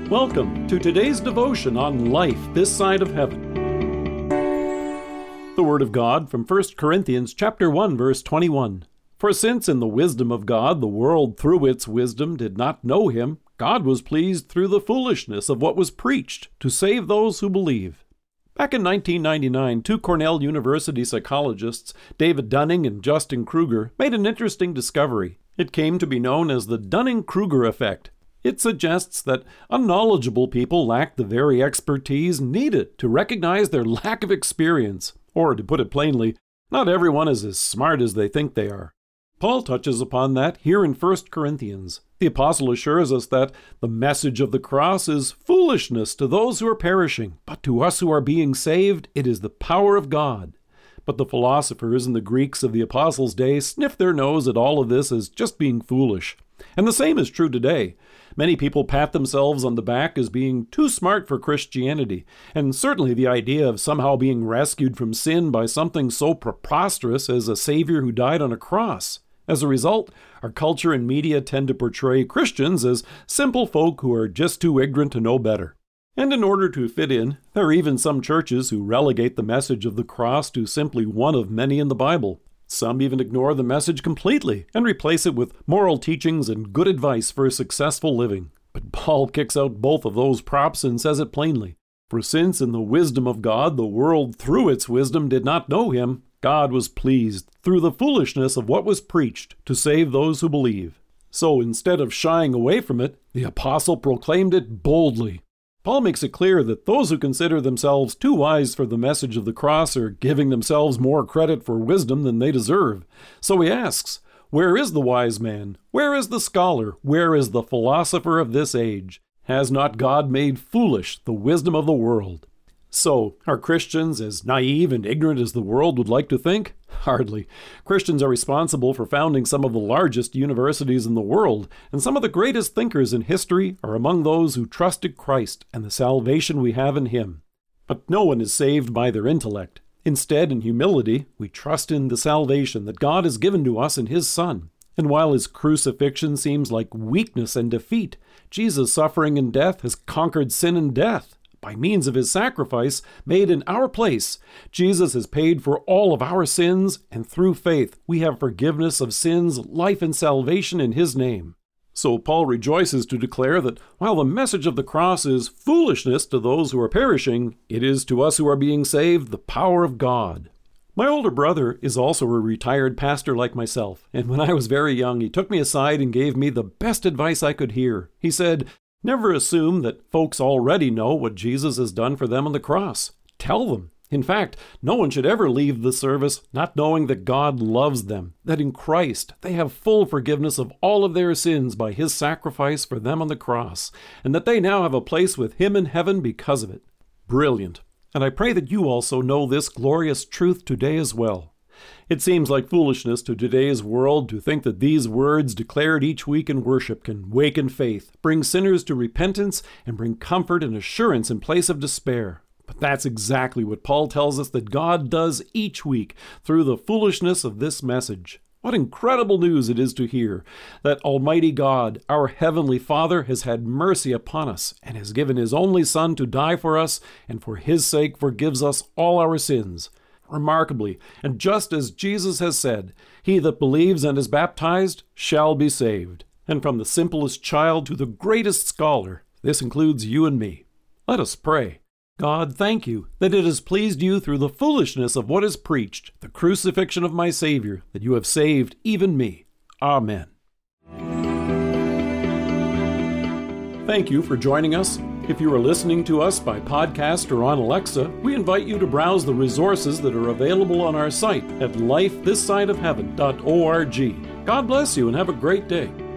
Welcome to today's devotion on life this side of heaven. The Word of God from 1 Corinthians chapter 1, verse 21. For since in the wisdom of God the world through its wisdom did not know him, God was pleased through the foolishness of what was preached to save those who believe. Back in 1999, two Cornell University psychologists, David Dunning and Justin Kruger, made an interesting discovery. It came to be known as the Dunning-Kruger effect. It suggests that unknowledgeable people lack the very expertise needed to recognize their lack of experience. Or, to put it plainly, not everyone is as smart as they think they are. Paul touches upon that here in 1 Corinthians. The apostle assures us that the message of the cross is foolishness to those who are perishing, but to us who are being saved, it is the power of God. But the philosophers and the Greeks of the apostles' day sniffed their nose at all of this as just being foolish. And the same is true today. Many people pat themselves on the back as being too smart for Christianity, and certainly the idea of somehow being rescued from sin by something so preposterous as a Savior who died on a cross. As a result, our culture and media tend to portray Christians as simple folk who are just too ignorant to know better. And in order to fit in, there are even some churches who relegate the message of the cross to simply one of many in the Bible. Some even ignore the message completely and replace it with moral teachings and good advice for successful living. But Paul kicks out both of those props and says it plainly. For since in the wisdom of God the world through its wisdom did not know him, God was pleased through the foolishness of what was preached to save those who believe. So instead of shying away from it, the apostle proclaimed it boldly. Paul makes it clear that those who consider themselves too wise for the message of the cross are giving themselves more credit for wisdom than they deserve. So he asks, where is the wise man? Where is the scholar? Where is the philosopher of this age? Has not God made foolish the wisdom of the world? So, are Christians as naive and ignorant as the world would like to think? Hardly. Christians are responsible for founding some of the largest universities in the world, and some of the greatest thinkers in history are among those who trusted Christ and the salvation we have in him. But no one is saved by their intellect. Instead, in humility, we trust in the salvation that God has given to us in his Son. And while his crucifixion seems like weakness and defeat, Jesus' suffering and death has conquered sin and death. By means of his sacrifice made in our place, Jesus has paid for all of our sins, and through faith we have forgiveness of sins, life, and salvation in his name. So Paul rejoices to declare that while the message of the cross is foolishness to those who are perishing, it is to us who are being saved the power of God. My older brother is also a retired pastor like myself, and when I was very young, he took me aside and gave me the best advice I could hear. He said, never assume that folks already know what Jesus has done for them on the cross. Tell them. In fact, no one should ever leave the service not knowing that God loves them, that in Christ they have full forgiveness of all of their sins by his sacrifice for them on the cross, and that they now have a place with him in heaven because of it. Brilliant. And I pray that you also know this glorious truth today as well. It seems like foolishness to today's world to think that these words declared each week in worship can waken faith, bring sinners to repentance, and bring comfort and assurance in place of despair. But that's exactly what Paul tells us that God does each week through the foolishness of this message. What incredible news it is to hear that Almighty God, our Heavenly Father, has had mercy upon us and has given his only Son to die for us, and for his sake forgives us all our sins. Remarkably, and just as Jesus has said, he that believes and is baptized shall be saved. And from the simplest child to the greatest scholar, this includes you and me. Let us pray. God, thank you that it has pleased you through the foolishness of what is preached, the crucifixion of my Savior, that you have saved even me. Amen. Thank you for joining us. If you are listening to us by podcast or on Alexa, we invite you to browse the resources that are available on our site at lifethissideofheaven.org. God bless you and have a great day.